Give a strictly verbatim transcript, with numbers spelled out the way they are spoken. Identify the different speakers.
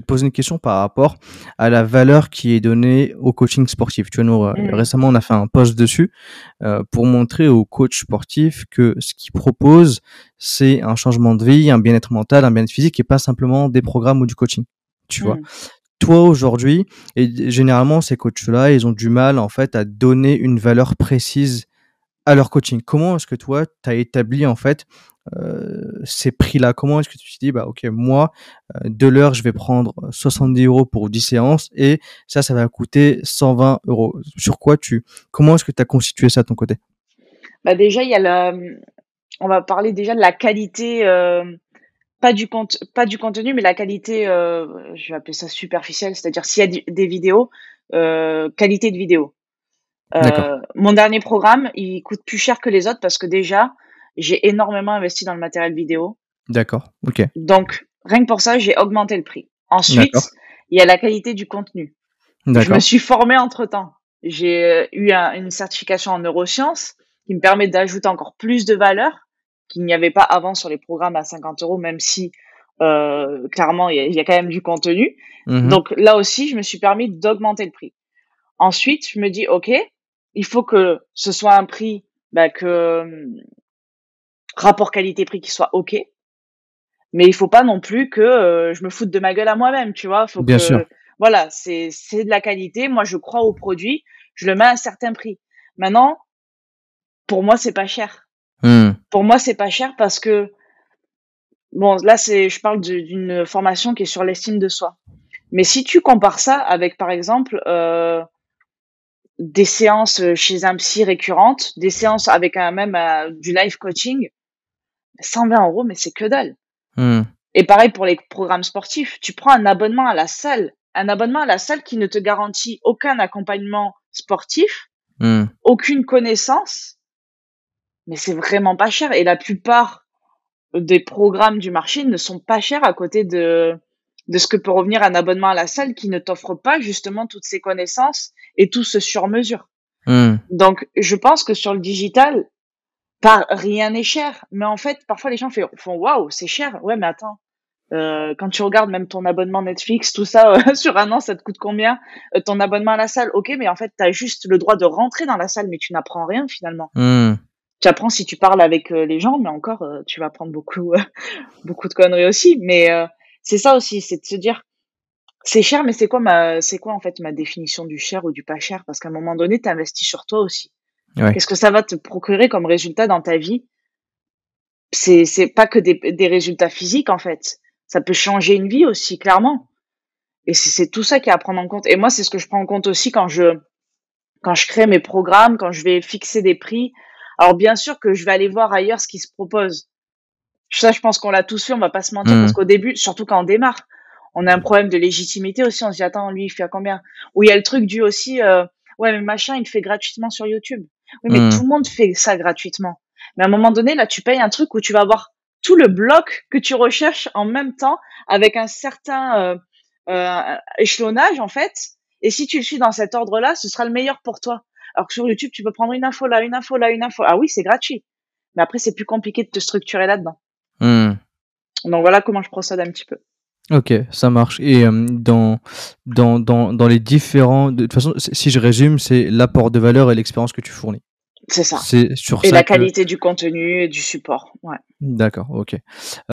Speaker 1: vais te poser une question par rapport à la valeur qui est donnée au coaching sportif. Tu vois, nous, euh,
Speaker 2: Mmh.
Speaker 1: récemment, on a fait un post dessus euh, pour montrer aux coachs sportifs que ce qu'ils proposent, c'est un changement de vie, un bien-être mental, un bien-être physique et pas simplement des programmes ou du coaching. Tu vois.
Speaker 2: Mmh.
Speaker 1: Toi, aujourd'hui, et généralement, ces coachs-là, ils ont du mal, en fait, à donner une valeur précise à leur coaching. Comment est-ce que toi, tu as établi, en fait, euh, ces prix-là? Comment est-ce que tu te dis, bah, ok, moi, euh, de l'heure, je vais prendre soixante-dix euros pour dix séances et ça, ça va coûter cent vingt euros. Sur quoi tu, comment est-ce que tu as constitué ça de ton côté?
Speaker 2: Bah, déjà, il y a la mmh, on va parler déjà de la qualité, hem, pas du cont pas du contenu, mais la qualité, heu, je vais appeler ça superficielle, c'est-à-dire s'il y a du des vidéos, heu, qualité de vidéo.
Speaker 1: D'accord,
Speaker 2: Heu, mon dernier programme, il coûte plus cher que les autres parce que déjà, j'ai énormément investi dans le matériel vidéo.
Speaker 1: d'accord, ok,
Speaker 2: Donc rien que pour ça, j'ai augmenté le prix.
Speaker 1: d'accord,
Speaker 2: Ensuite, il y a la qualité du contenu. Je me
Speaker 1: d'accord,
Speaker 2: suis formée entre-temps. J'ai, heu, eu un une certification en neurosciences qui me permet d'ajouter encore plus de valeur qu'il n'y avait pas avant sur les programmes à cinquante euros, même si, heu, clairement il y a il y a quand même du contenu.
Speaker 1: mhm,
Speaker 2: Donc là aussi, je me suis permis d'augmenter le prix. Ensuite, je me dis: «OK, il faut que ce soit un prix, bah, que, mmh, rapport qualité-prix qui soit OK, mais il faut pas non plus que, heu, je me foute de ma gueule à moi-même», tu vois? Faut
Speaker 1: bien sûr.
Speaker 2: que voilà, c'est c'est de la qualité. Moi, je crois au produit, je le mets à un certain prix. Maintenant, pour moi, c'est pas cher.
Speaker 1: Hmm,
Speaker 2: Pour moi, c'est pas cher parce que bon, là, c'est je parle de d'une formation qui est sur l'estime de soi. Mais si tu compares ça avec, par exemple, heu, des séances, chez un psy récurrentes, des séances avec un même, heu, du live coaching, cent vingt euros, mais c'est que dalle.
Speaker 1: hmm,
Speaker 2: Et pareil pour les programmes sportifs. Tu prends un abonnement à la salle, un abonnement à la salle qui ne te garantit aucun accompagnement sportif,
Speaker 1: hmm.
Speaker 2: aucune connaissance, mais c'est vraiment pas cher et la plupart des programmes du marché ne sont pas chers à côté de de ce que peut revenir un abonnement à la salle qui ne t'offre pas justement toutes ces connaissances et tout ce sur mesure.
Speaker 1: Hmm.
Speaker 2: Donc je pense que sur le digital, pas rien n'est cher, mais en fait, parfois les gens fait font: «Waouh, c'est cher». Ouais, mais attends. Heu, quand tu regardes même ton abonnement Netflix, tout ça, heu, sur un an, ça te coûte combien? Heu, ton abonnement à la salle, OK, mais en fait, tu as juste le droit de rentrer dans la salle, mais tu n'apprends rien finalement.
Speaker 1: Hmm.
Speaker 2: Tu apprends si tu parles avec, heu, les gens, mais encore, heu, tu vas apprendre beaucoup, heu, beaucoup de conneries aussi. Mais, heu, c'est ça aussi, c'est de se dire: «C'est cher, mais c'est quoi ma c'est quoi en fait ma définition du cher ou du pas cher?» Parce qu'à un moment donné, tu investis sur toi aussi.
Speaker 1: Ouais.
Speaker 2: Qu'est-ce que ça va te procurer comme résultat dans ta vie? C'est c'est pas que des des résultats physiques en fait. Ça peut changer une vie aussi, clairement. Et c'est c'est tout ça qui est à prendre en compte et moi, c'est ce que je prends en compte aussi quand je quand je crée mes programmes, quand je vais fixer des prix. Alors bien sûr que je vais aller voir ailleurs ce qui se propose. Ça, je pense qu'on l'a tous fait, on va pas se mentir
Speaker 1: Hmm.
Speaker 2: parce qu'au début, surtout quand on démarre, on a un problème de légitimité aussi. On se dit: «Attends, lui, il fait à combien?» Ou il y a le truc du aussi, heu: «Ouais, mais machin, il le fait gratuitement sur YouTube». Oui, mais
Speaker 1: Hmm.
Speaker 2: tout le monde fait ça gratuitement. Mais à un moment donné, là, tu payes un truc où tu vas avoir tout le bloc que tu recherches en même temps avec un certain, heu heu, échelonnage, en fait et si tu le suis dans cet ordre-là, ce sera le meilleur pour toi. Alors que sur YouTube, tu peux prendre une info là, une info là, une info ah oui, c'est gratuit, mais après, c'est plus compliqué de te structurer là-dedans.
Speaker 1: Hmm.
Speaker 2: Donc voilà comment je procède un petit peu.
Speaker 1: OK, ça marche et hem, dans dans dans dans les différents de toute façon, si si je résume, c'est l'apport de valeur et l'expérience que tu fournis.
Speaker 2: C'est ça
Speaker 1: C'est sur
Speaker 2: et
Speaker 1: ça
Speaker 2: la
Speaker 1: que
Speaker 2: qualité du contenu et du support, ouais.
Speaker 1: d'accord, OK.